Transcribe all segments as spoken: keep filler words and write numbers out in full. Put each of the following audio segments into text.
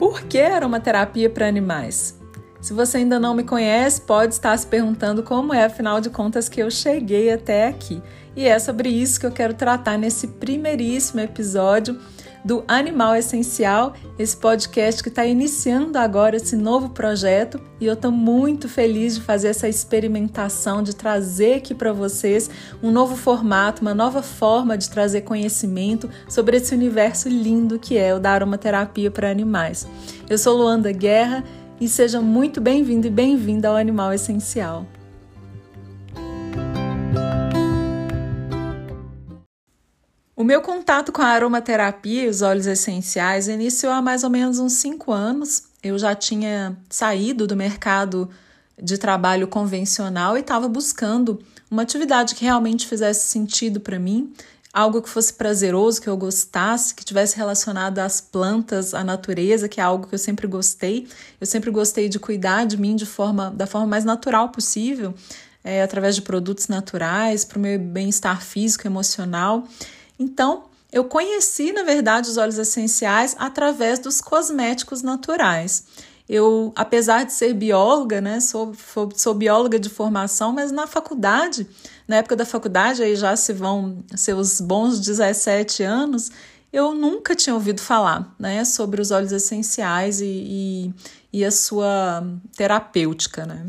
Por que aromaterapia para animais? Se você ainda não me conhece, pode estar se perguntando como é, afinal de contas, que eu cheguei até aqui. E é sobre isso que eu quero tratar nesse primeiríssimo episódio do Animal Essencial, esse podcast que está iniciando agora esse novo projeto, e eu estou muito feliz de fazer essa experimentação, de trazer aqui para vocês um novo formato, uma nova forma de trazer conhecimento sobre esse universo lindo que é o da aromaterapia para animais. Eu sou Luanda Guerra e seja muito bem-vindo e bem-vinda ao Animal Essencial. O meu contato com a aromaterapia e os óleos essenciais iniciou há mais ou menos uns cinco anos. Eu já tinha saído do mercado de trabalho convencional e estava buscando uma atividade que realmente fizesse sentido para mim, algo que fosse prazeroso, que eu gostasse, que tivesse relacionado às plantas, à natureza, que é algo que eu sempre gostei. Eu sempre gostei de cuidar de mim de forma, da forma mais natural possível, é, através de produtos naturais, para o meu bem-estar físico e emocional. Então, eu conheci, na verdade, os óleos essenciais através dos cosméticos naturais. Eu, apesar de ser bióloga, né, sou, sou bióloga de formação, mas na faculdade, na época da faculdade, aí já se vão seus bons dezessete anos, eu nunca tinha ouvido falar, né, sobre os óleos essenciais e, e, e a sua terapêutica, né.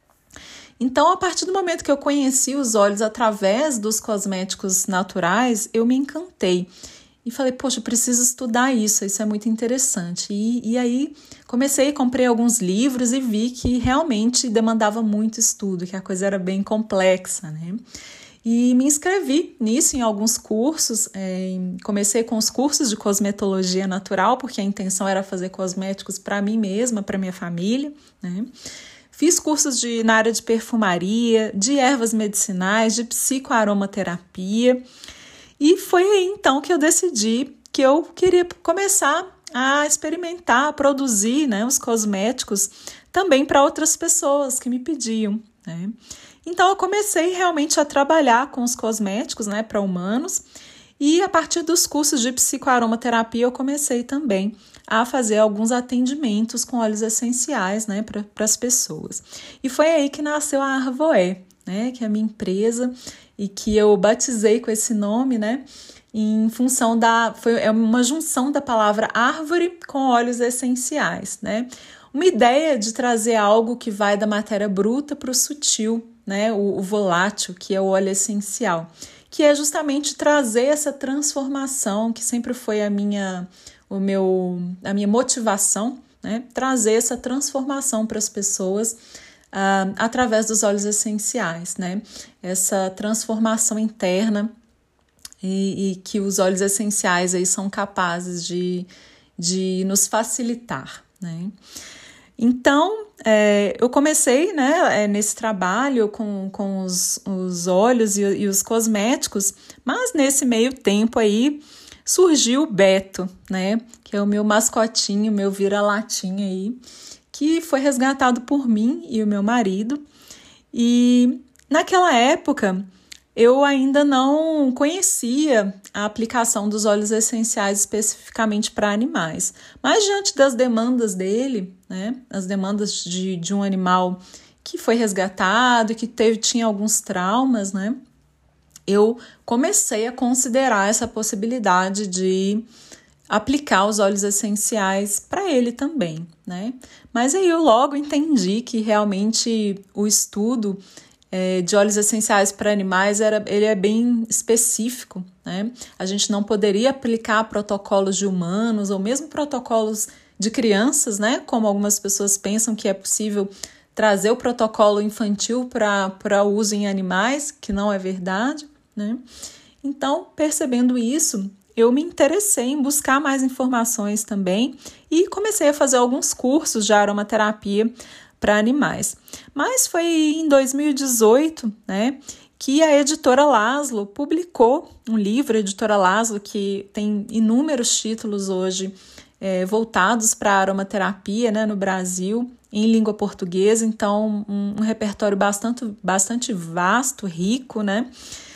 Então, a partir do momento que eu conheci os óleos através dos cosméticos naturais, eu me encantei. E falei, poxa, eu preciso estudar isso, isso é muito interessante. E, e aí, comecei, comprei alguns livros e vi que realmente demandava muito estudo, que a coisa era bem complexa, né? E me inscrevi nisso em alguns cursos. É, comecei com os cursos de cosmetologia natural, porque a intenção era fazer cosméticos para mim mesma, para minha família, né? Fiz cursos de, na área de perfumaria, de ervas medicinais, de psicoaromaterapia. E foi aí então que eu decidi que eu queria começar a experimentar, a produzir, né, os cosméticos também para outras pessoas que me pediam, né? Então eu comecei realmente a trabalhar com os cosméticos, né, para humanos. E a partir dos cursos de psicoaromaterapia eu comecei também a fazer alguns atendimentos com óleos essenciais, né, para as pessoas. E foi aí que nasceu a Arvoé, né, que é a minha empresa e que eu batizei com esse nome, né, em função da, foi é uma junção da palavra árvore com óleos essenciais, né, uma ideia de trazer algo que vai da matéria bruta para o sutil, né, o, o volátil, que é o óleo essencial, que é justamente trazer essa transformação, que sempre foi a minha, o meu, a minha motivação, né? Trazer essa transformação para as pessoas uh, através dos óleos essenciais, né? Essa transformação interna e, e que os óleos essenciais aí são capazes de, de nos facilitar, né? Então, é, eu comecei, né, nesse trabalho com, com os, os óleos e, e os cosméticos, mas nesse meio tempo aí surgiu o Beto, né, que é o meu mascotinho, meu vira-latinha aí, que foi resgatado por mim e o meu marido. E naquela época eu ainda não conhecia a aplicação dos óleos essenciais especificamente para animais, mas diante das demandas dele, né, as demandas de, de um animal que foi resgatado e que teve, tinha alguns traumas, né, eu comecei a considerar essa possibilidade de aplicar os óleos essenciais para ele também, né, mas aí eu logo entendi que realmente o estudo de óleos essenciais para animais, era, ele é bem específico, né? A gente não poderia aplicar protocolos de humanos ou mesmo protocolos de crianças, né? Como algumas pessoas pensam que é possível trazer o protocolo infantil para uso em animais, que não é verdade, né? Então, percebendo isso, eu me interessei em buscar mais informações também e comecei a fazer alguns cursos de aromaterapia para animais. Mas foi em dois mil e dezoito, né, que a editora Laszlo publicou um livro, a editora Laszlo, que tem inúmeros títulos hoje é, voltados para a aromaterapia, né, no Brasil, em língua portuguesa, então um, um repertório bastante, bastante vasto, rico, né,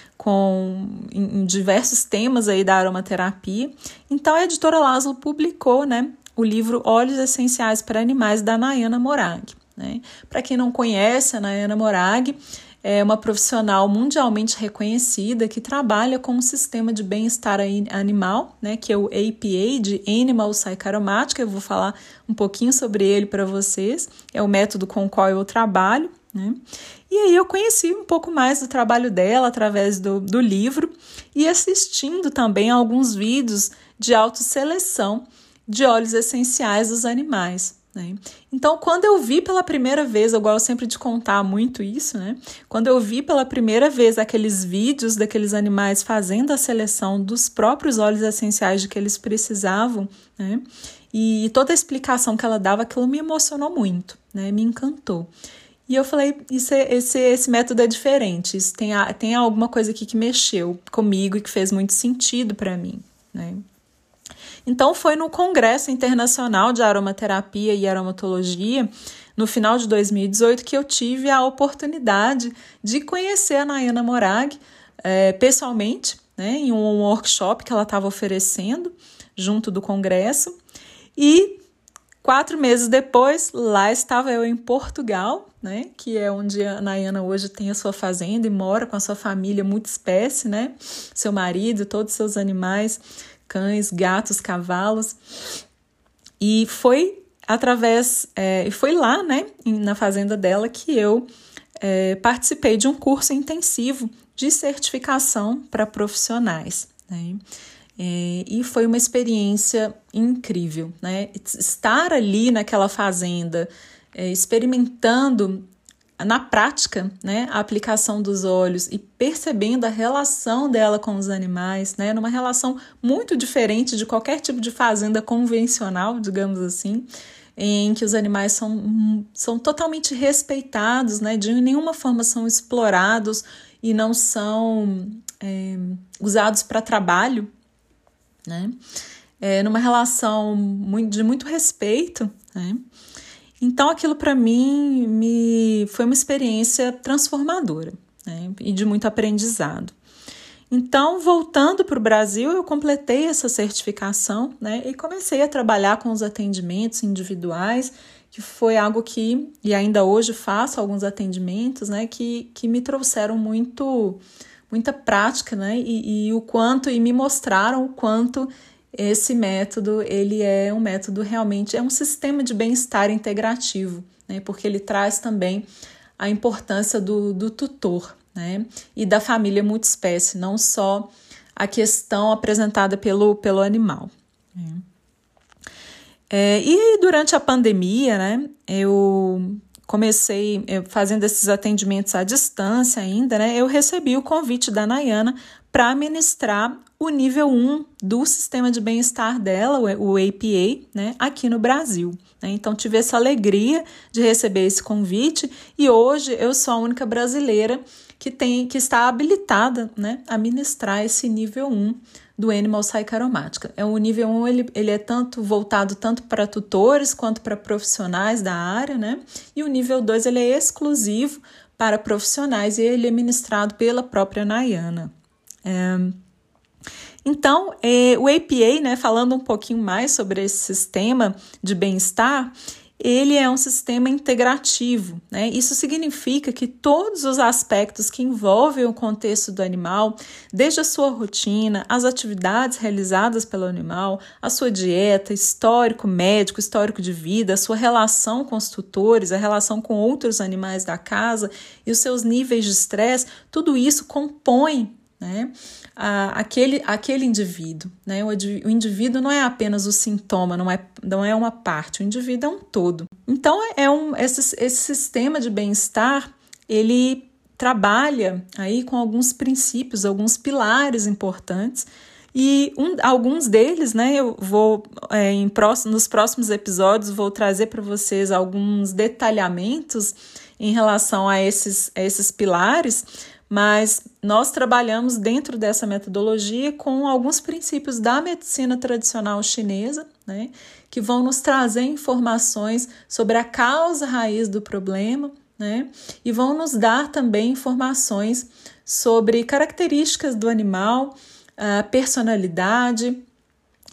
com em, em diversos temas aí da aromaterapia. Então a editora Laszlo publicou, né, o livro Óleos Essenciais para Animais, da Nayana Morag, né? Para quem não conhece, a Nayana Morag é uma profissional mundialmente reconhecida que trabalha com um sistema de bem-estar animal, né, que é o A P A, de Animal Psycharomatic. Eu vou falar um pouquinho sobre ele para vocês. É o método com o qual eu trabalho, né? E aí eu conheci um pouco mais do trabalho dela através do, do livro e assistindo também a alguns vídeos de autosseleção de óleos essenciais dos animais, né? Então, quando eu vi pela primeira vez, eu gosto sempre de contar muito isso, né? Quando eu vi pela primeira vez aqueles vídeos daqueles animais fazendo a seleção dos próprios óleos essenciais de que eles precisavam, né? E toda a explicação que ela dava, aquilo me emocionou muito, né? Me encantou. E eu falei, isso é, esse, esse método é diferente, isso tem, tem alguma coisa aqui que mexeu comigo e que fez muito sentido para mim, né? Então, foi no Congresso Internacional de Aromaterapia e Aromatologia, no final de dois mil e dezoito, que eu tive a oportunidade de conhecer a Nayana Morag é, pessoalmente, né, em um workshop que ela estava oferecendo junto do Congresso. E quatro meses depois, lá estava eu em Portugal, né, que é onde a Nayana hoje tem a sua fazenda e mora com a sua família multiespécie, né, seu marido, todos os seus animais, cães, gatos, cavalos, e foi através, é, foi lá, né, na fazenda dela, que eu é, participei de um curso intensivo de certificação para profissionais, né, é, e foi uma experiência incrível, né, estar ali naquela fazenda, é, experimentando na prática, né, a aplicação dos óleos e percebendo a relação dela com os animais, né, numa relação muito diferente de qualquer tipo de fazenda convencional, digamos assim, em que os animais são, são totalmente respeitados, né, de nenhuma forma são explorados e não são é, usados para trabalho, né, é, numa relação muito, de muito respeito, né. Então, aquilo para mim me foi uma experiência transformadora, né, e de muito aprendizado. Então, voltando para o Brasil, eu completei essa certificação, né, e comecei a trabalhar com os atendimentos individuais, que foi algo que, e ainda hoje faço alguns atendimentos, né, que, que me trouxeram muito, muita prática, né, e, e o quanto, e me mostraram o quanto esse método, ele é um método realmente, é um sistema de bem-estar integrativo, né? Porque ele traz também a importância do, do tutor, né? E da família multiespécie, não só a questão apresentada pelo, pelo animal, né? É, e durante a pandemia, né, eu comecei fazendo esses atendimentos à distância ainda, né, eu recebi o convite da Nayana para ministrar o nível um do sistema de bem-estar dela, o A P A, né, aqui no Brasil, né? Então, tive essa alegria de receber esse convite e hoje eu sou a única brasileira que, tem, que está habilitada, né, a ministrar esse nível um do Animal Psycharomatica. É, o nível um ele, ele é tanto voltado tanto para tutores quanto para profissionais da área, né? E o nível dois ele é exclusivo para profissionais e ele é ministrado pela própria Nayana. É, Então, eh, o A P A, né, falando um pouquinho mais sobre esse sistema de bem-estar, ele é um sistema integrativo, né? Isso significa que todos os aspectos que envolvem o contexto do animal, desde a sua rotina, as atividades realizadas pelo animal, a sua dieta, histórico médico, histórico de vida, a sua relação com os tutores, a relação com outros animais da casa e os seus níveis de estresse, tudo isso compõe, né, a, aquele, aquele indivíduo, né? O, o indivíduo não é apenas o sintoma, não é, não é uma parte, o indivíduo é um todo. Então, é um, esse, esse sistema de bem-estar, ele trabalha aí com alguns princípios, alguns pilares importantes, e um, alguns deles, né, eu vou, é, em próximo, nos próximos episódios, vou trazer para vocês alguns detalhamentos em relação a esses, a esses pilares, mas nós trabalhamos dentro dessa metodologia com alguns princípios da medicina tradicional chinesa, né, que vão nos trazer informações sobre a causa raiz do problema, né, e vão nos dar também informações sobre características do animal, a personalidade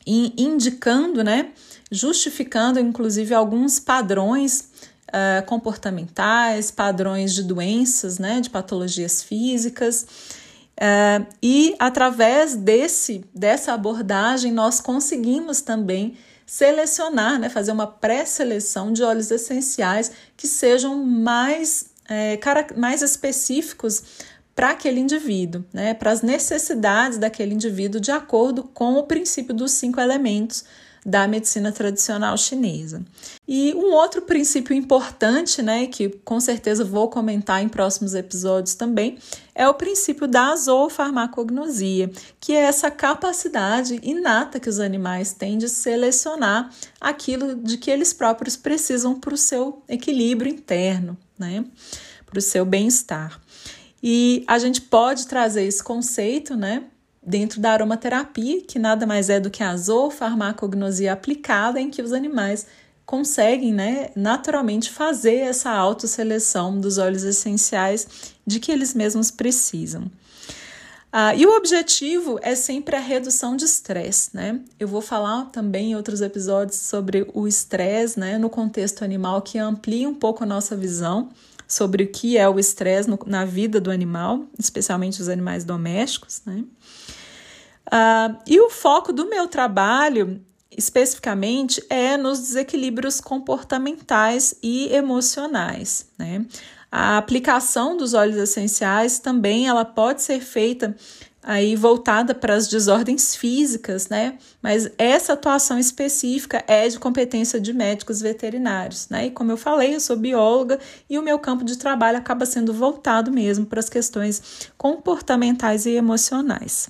indicando, né, justificando inclusive alguns padrões uh, comportamentais, padrões de doenças, né, de patologias físicas. Uh, e através desse, dessa abordagem nós conseguimos também selecionar, né, fazer uma pré-seleção de óleos essenciais que sejam mais, é, cara, mais específicos para aquele indivíduo, né, para as necessidades daquele indivíduo de acordo com o princípio dos cinco elementos da medicina tradicional chinesa. E um outro princípio importante, né, que com certeza vou comentar em próximos episódios também, é o princípio da zoofarmacognosia, que é essa capacidade inata que os animais têm de selecionar aquilo de que eles próprios precisam para o seu equilíbrio interno, né, para o seu bem-estar. E a gente pode trazer esse conceito, né, dentro da aromaterapia, que nada mais é do que a zoofarmacognosia aplicada, em que os animais conseguem, né, naturalmente fazer essa autosseleção dos óleos essenciais de que eles mesmos precisam. Ah, e o objetivo é sempre a redução de estresse, né? Eu vou falar também em outros episódios sobre o estresse, né, no contexto animal, que amplia um pouco a nossa visão sobre o que é o estresse na vida do animal, especialmente os animais domésticos, né? Uh, e o foco do meu trabalho, especificamente, é nos desequilíbrios comportamentais e emocionais, né? A aplicação dos óleos essenciais também ela pode ser feita aí voltada para as desordens físicas, né? Mas essa atuação específica é de competência de médicos veterinários, né? E como eu falei, eu sou bióloga e o meu campo de trabalho acaba sendo voltado mesmo para as questões comportamentais e emocionais.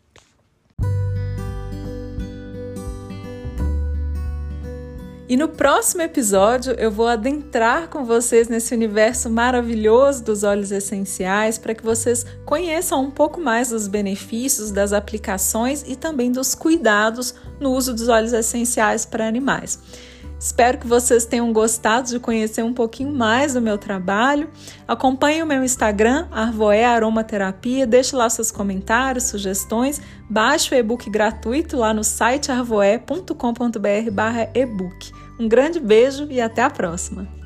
E no próximo episódio eu vou adentrar com vocês nesse universo maravilhoso dos óleos essenciais para que vocês conheçam um pouco mais dos benefícios, das aplicações e também dos cuidados no uso dos óleos essenciais para animais. Espero que vocês tenham gostado de conhecer um pouquinho mais do meu trabalho. Acompanhe o meu Instagram, Arvoé Aromaterapia, deixe lá seus comentários, sugestões, baixe o e-book gratuito lá no site arvoé ponto com ponto br barra e-book. Um grande beijo e até a próxima!